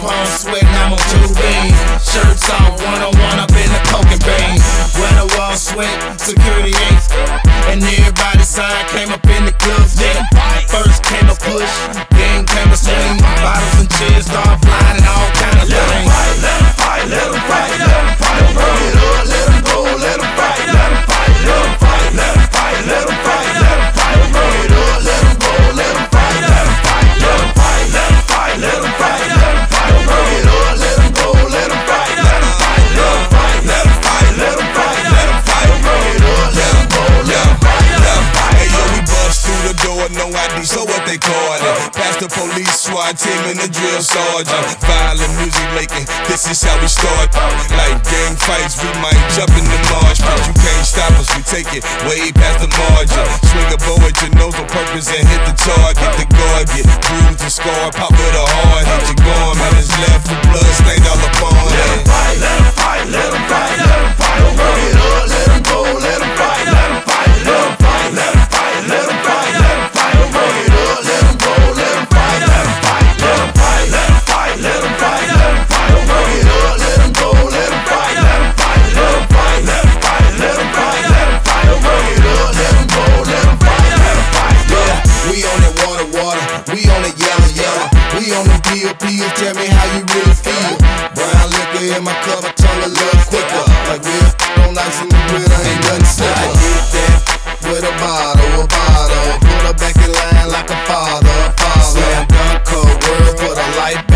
palm sweating, I'm on two beans. Shirts off, one-on-one up in the coke and bean. When the wall sweat, security ain't. And everybody's sign came up in the club. Then first came a push, then came a swing. Bottles and chairs start flying and all kind of things. Let 'em fight, let 'em fight, let 'em fight. Bring it up, let 'em go, let 'em fight, let 'em fight, let 'em fight, let 'em fight, let 'em fight, let 'em fight. Bring it up, let 'em go, let 'em fight, let 'em fight, let 'em fight, let 'em fight, let 'em fight, let 'em fight. Bring it up, let 'em go, let 'em fight, let 'em fight, let 'em fight, let 'em fight, let 'em fight, let 'em fight. Bring it up, let 'em go, let 'em fight, let 'em fight. Hey yo, we bust through the door, no ID, so what they call it? Past the police, SWAT team, and the drill sergeant. Violent music making, this is how we start. Like gang fights, we might jump in the marsh, but you can't stop us, we take it way past the margin. Swing a bow at your nose on purpose and hit the target. The guard get bruised and scarred, pop with a hard hit. Your garment is left with blood stained all upon it. Let 'em fight, let 'em fight, let 'em fight, let 'em fight. Bring it up, let 'em go, let 'em fight, let 'em fight, let 'em fight, let 'em fight, let 'em fight, let 'em fight. Bring it up, let 'em go, let 'em fight, let 'em fight, let 'em fight, let 'em fight, let 'em fight, let 'em fight. Bring it up, let 'em go, let 'em fight, let 'em fight, let 'em fight, let 'em fight, let 'em fight, let 'em fight. Bring it up, let 'em go, let 'em fight, let 'em fight. Yeah, we on that water, we on that yellow. We on them pills, tell me how you really feel. Brown liquor in my cup, I turn a little quicker. Like we're on ice in the grill, ain't nothing slicker. I get that with a bottle. Put her back in line like a father. Slam dunk, cold word, put a light